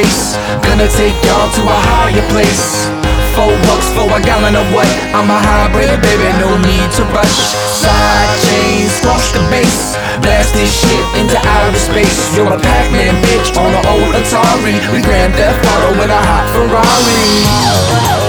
bass. Gonna take y'all to a higher place. $4 for a gallon of what? I'm a hybrid, baby, no need to rush. Side chains, squash the bass. Blast this shit into outer space. You're a Pac-Man bitch on an old Atari. We Grand Theft Auto in a hot Ferrari.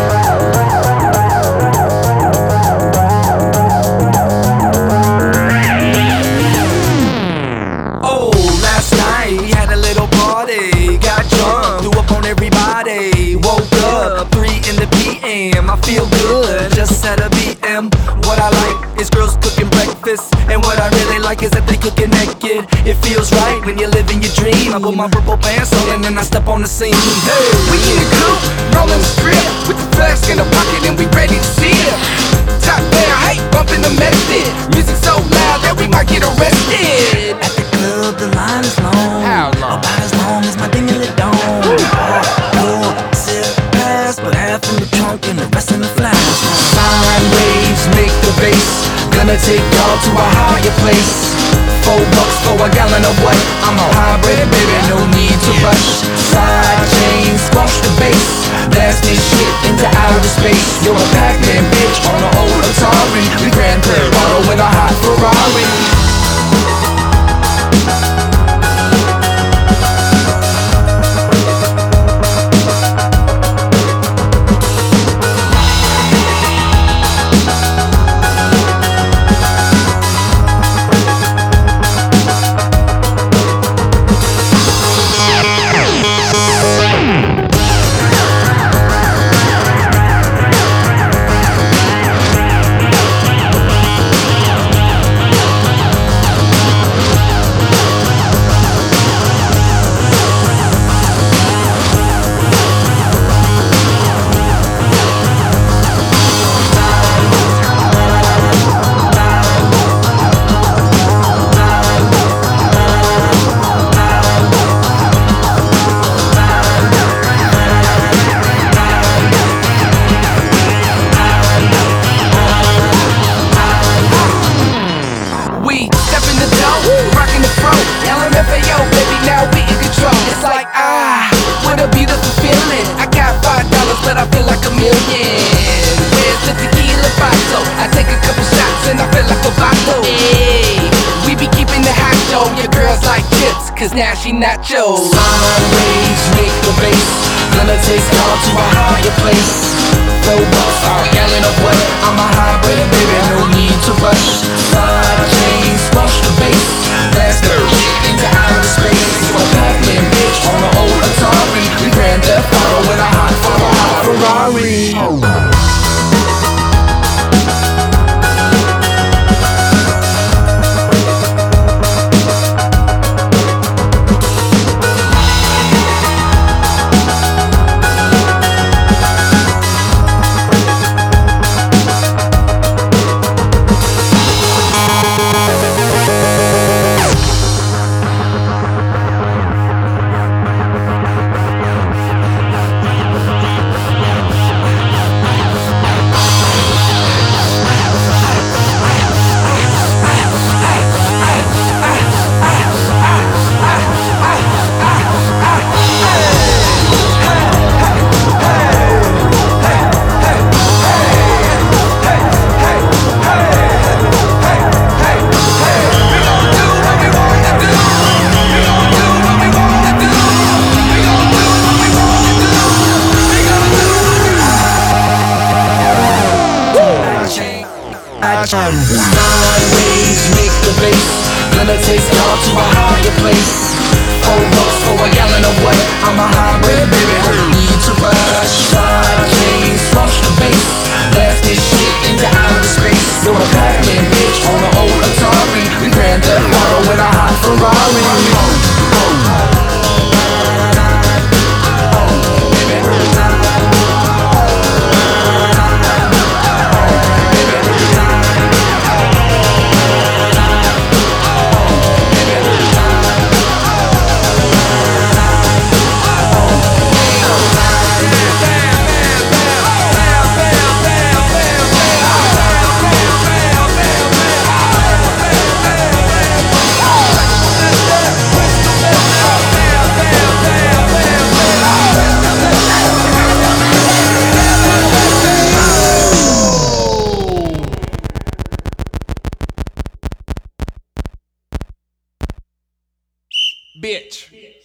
I feel good, just had a BM. What I like is girls cooking breakfast, and what I really like is that they cooking naked. It feels right when you're living your dream. I put my purple pants on and then I step on the scene. Hey, we in the coupe, rolling the strip, with the flask in the pocket and we ready to see it. Top down, hey, bumping the method. Music so loud that we might get arrested. At the club, the line is long. How long? About as long as my dingly dong. But half in the trunk and the rest in the flash. Sine waves make the bass. Gonna take y'all to a higher place. $4 for a gallon of what? I'm a hybrid, baby, no need to rush. Side chains, squash the bass. Blast this shit into outer space. You're a Pac-Man bitch on an old Atari. We Grand Theft Auto in a hot Ferrari. But I feel like a million. Where's the tequila bottle? I take a couple shots and I feel like a bottle. Hey, we be keeping the hot show. Your girl's like chips, cause now she nachos. Sine waves make the bass. Gonna take y'all to a higher place. $4 for a gallon of what? I'm a hybrid, baby, no need to rush. Side chains, squash the bass. Blast the shit into outer space. You're a Pac-Man bitch on an old Atari. We Grand Theft Auto in a hot Ferrari. Sine waves make the bass. Gonna take y'all to a higher place. $4 for a gallon of what? I'm a hybrid, baby, no need to rush. Side chains, squash the bass. Blast this shit into outer space. You're a Pac-Man bitch on an old Atari. We Grand Theft Auto in a hot Ferrari. bitch.